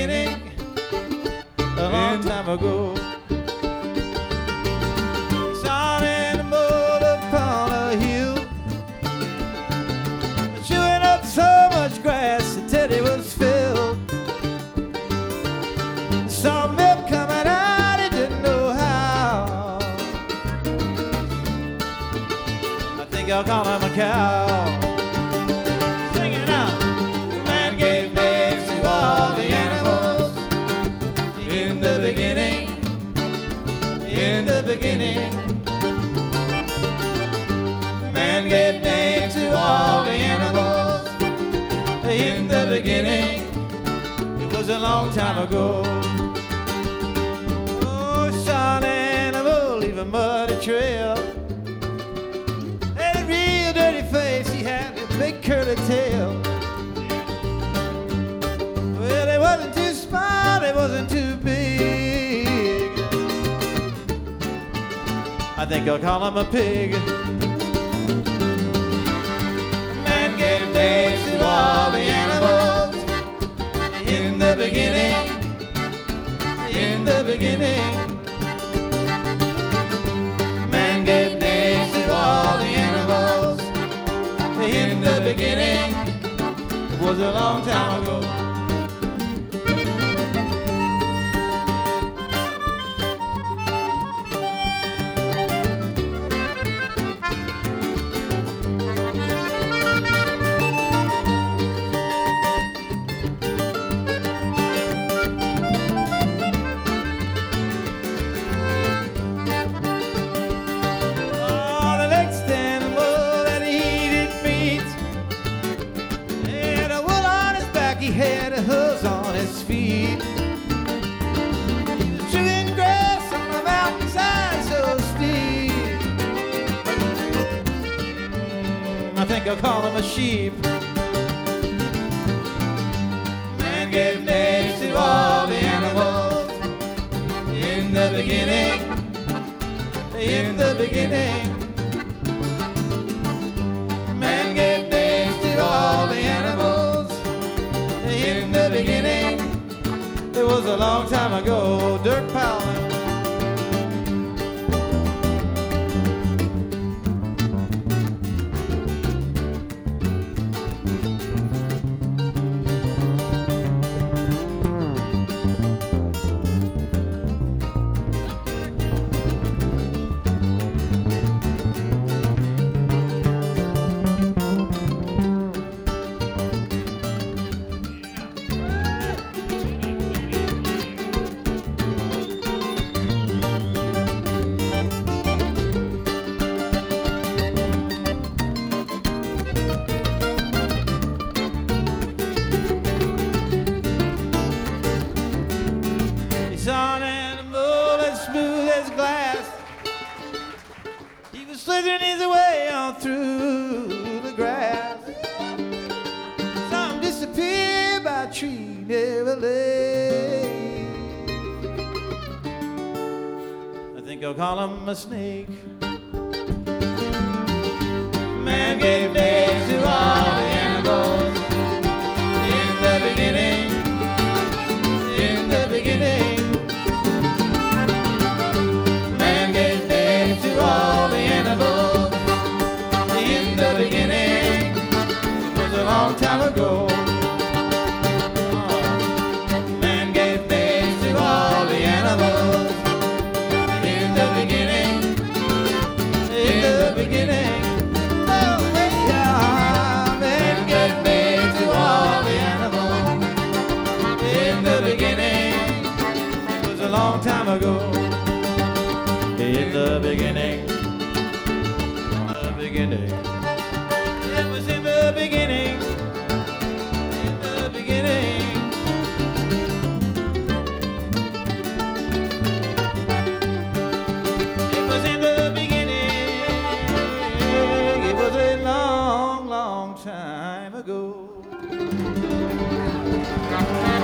beginning, a long time ago. Sun and the moon upon a hill, chewing up so much grass that Teddy was filled. Saw milk coming out, he didn't know how. I think I'll call him a cow. Sing it out. The man gave names to all the animals. In the beginning, in the beginning. The man gave names to all the animals. In the beginning, it was a long time ago. An animal leave a muddy trail, and a real dirty face, he had a big curly tail. Well, it wasn't too small, it wasn't too big. I think I'll call him a pig. Man gave names to all the animals. In the beginning, in the beginning. Gave names to all the animals. In the beginning, it was a long time ago. He had a hose on his feet, chewing grass on the mountainside so steep. I think I'll call him a sheep. Man gave names to all the animals. In the beginning, in the beginning. Man gave names to all the animals. In the beginning, it was a long time ago. Dirk Powell. Sun and the moon as smooth as glass. He was slithering his way on through the grass. Some disappeared by a tree never lay. I think I'll call him a snake. Man gave names to all the animals. In the beginning, in the beginning. All the animals. In the beginning, it was a long time ago. Man gave names to all the animals. In the beginning, in the beginning. Oh, yeah. Man gave names to all the animals. In the beginning, it was a long time ago. In the beginning, the beginning. It was in the beginning, in the beginning. It was in the beginning. It was a long, long time ago.